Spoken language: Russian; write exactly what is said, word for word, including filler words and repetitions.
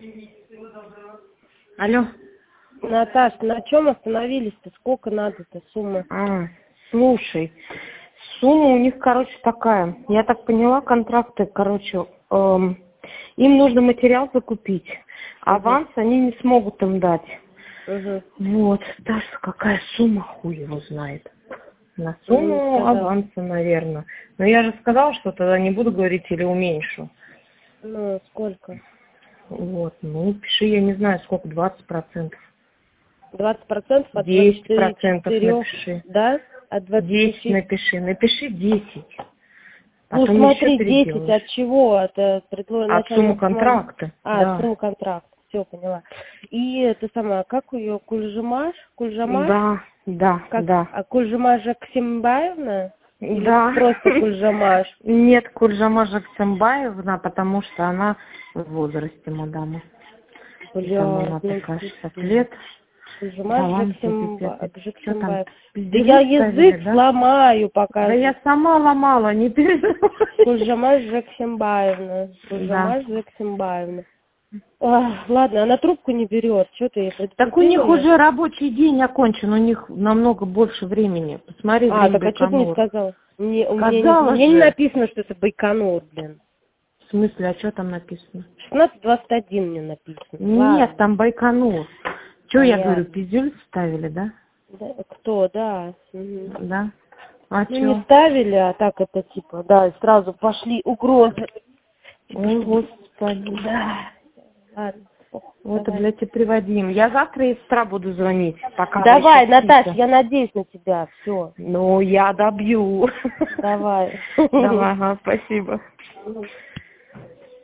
Алло. Наташ, на чем остановились-то? Сколько надо-то сумма? А, слушай, сумма у них, короче, такая. Я так поняла, контракты, короче, эм, им нужно материал закупить. Аванс угу. они не смогут им дать. Угу. Вот, Даша, какая сумма, хуй его знает. На сумму ну, аванса, наверное. Но я же сказала, что тогда не буду говорить или уменьшу. Ну, сколько? Вот, ну, пиши, я не знаю, сколько, двадцать процентов. двадцать процентов от десять процентов напиши. Да? От двадцати десять напиши, напиши десять. Ну, смотри, десять от чего? От, от, от суммы контракта. А, да. от суммы контракта. Все, поняла. И это самое, как ее, Кульжимаш? Кульжамаш? Да, да, как, да. А Кульжамаш Жаксимбаевна? Или да. просто Кульжамаш? Нет, Кульжамаш Жаксимбаевна, потому что она в возрасте, мадама. Бля, там она ну, такая шестьдесят лет. Кульжамаш Жаксимбаев. Да Пиздели я язык ставили, да? сломаю пока. Да я сама ломала, не переживай. Кульжамаш Жаксимбаевна. Кульжамаш да. Жаксимбаевна. А, ладно, она трубку не берет. Что ты ей Так у них уже рабочий день окончен, у них намного больше времени. Посмотри, а, так а что ты не сказал? Мне, у меня не, мне не написано, что это Байконур, блин. В смысле, а что там написано? шестнадцать двадцать один мне написано. Нет, ладно. там Байконур. Что я говорю, пиздюль ставили, да? Да? Кто, да. Угу. Да. А ну, чё? не ставили, а так это типа, да, сразу пошли угрозы. Ой, господи. Да. Ладно. Вот, блядь, и приводим. Я завтра из утра буду звонить. Пока давай, Наташ, я надеюсь на тебя. Все. Ну, я добью. Давай. Давай, ага, спасибо.